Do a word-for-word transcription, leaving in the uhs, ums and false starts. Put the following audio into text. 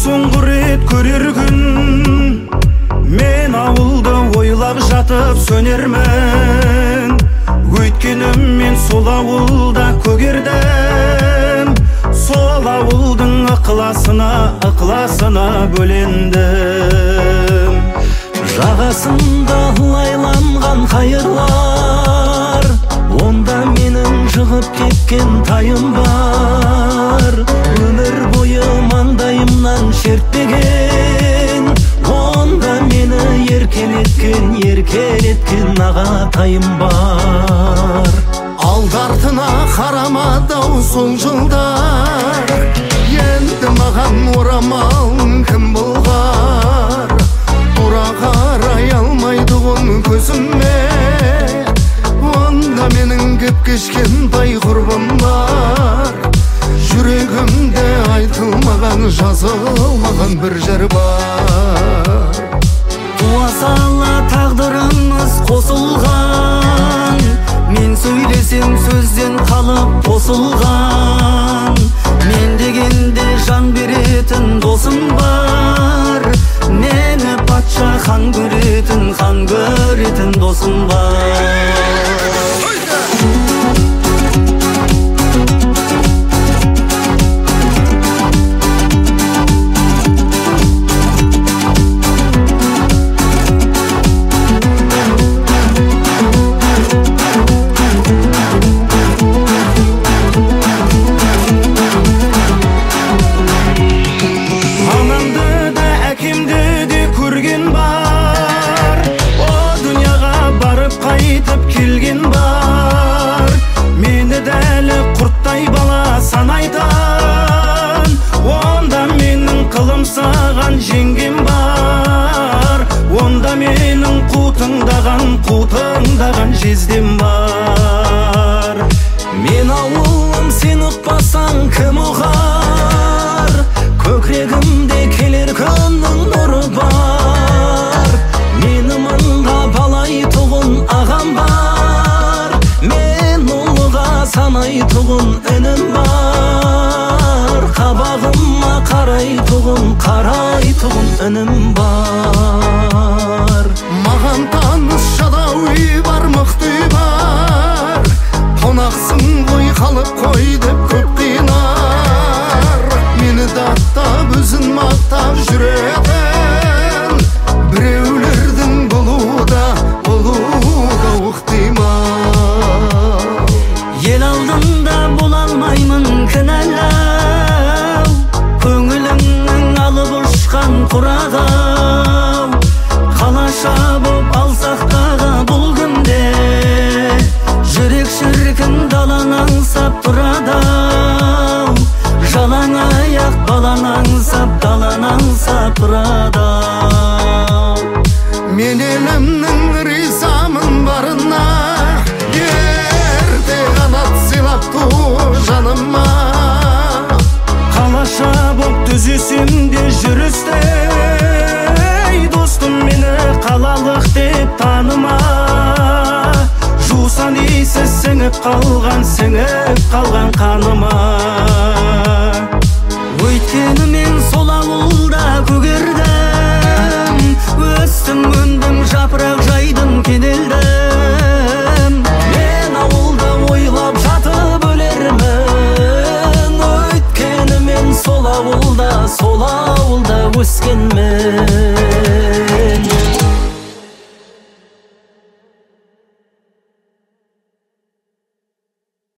соңғы рет көрер күн мен ауылды ойлап жатып сөнермін. Өйткені мен сол ауылда көгердім, сол ауылдың ықыласына ықыласына бөлендім. Жағасында лайланған қайырлар, онда менің жығып кеткен тайым бар. Өмір бойы маңдайымнан шертпеген, онда мені еркелеткен, еркелеткен ағатайым бар. Алды-артына қарамады-ау сол жылдар, енді маған орамал кім болғар? Тура қарай алмайды ғын көзіме, онда менің кеп кешкен бай құрбымдар. Жүрегімде айтылмаған, жазылмаған бір жыр бар. Туа сала тағдырымыз қосылған, мен сөйлесем сөзден қалып тосылған. Мен дегенде жан беретін досым бар, мені патша хан көретін, хан көретін досым бар. Саған жеңгем бар, онда менің қутыңдаған, қутыңдаған жездем бар. Мен ауылым, сен ұқпасаң кім ұғар? Көкірегімде келер күннің нұры бар. Мені мыңға балайтұғын ағам бар, мен ұлыға санайтұғын інім бар. Қабағыма қарайтұғын, қарайтұғын інім бар. Маған таныс жадау үй бар, мықты үй бар. Қонақсың ғой, қалып қой деп көп қинар. Мені даттап, өзін мақтап жүретін, біреулердің болуда, болуда ұқтимал. Ел алдында бола алмаймын кінәлау, көңіліңнің алып ұшқан құрағау. Қалаша боп алсақ дағы бұл күнде, жүрек шіркін далан аңсап тұрадау. Жалаң аяқ балан аңсап, далан аңсап тұрадау. Мен елімнің ризамын барына, ерте қанат сыйлап ту жаныма. Қалаша боп түзесем де жүрістей, достым мені қалалық деп таныма. Жусан иісі сіңіп қалған, сіңіп қалған қаныма. Өйткені мен сол ауылда көгердім, өстім, өндім, жапырақ жайдым, кенелдім. Мен ауылда ойлап жатып өлермін, өйткені мен сол ауылда, сол ауылда өскенмін.